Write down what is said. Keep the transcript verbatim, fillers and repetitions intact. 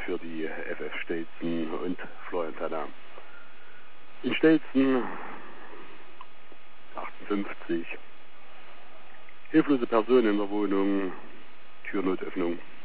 für die F F Stelzen und Florian Tanner. In Stelzen achtundfünfzig. Hilflose Person in der Wohnung, Türnotöffnung.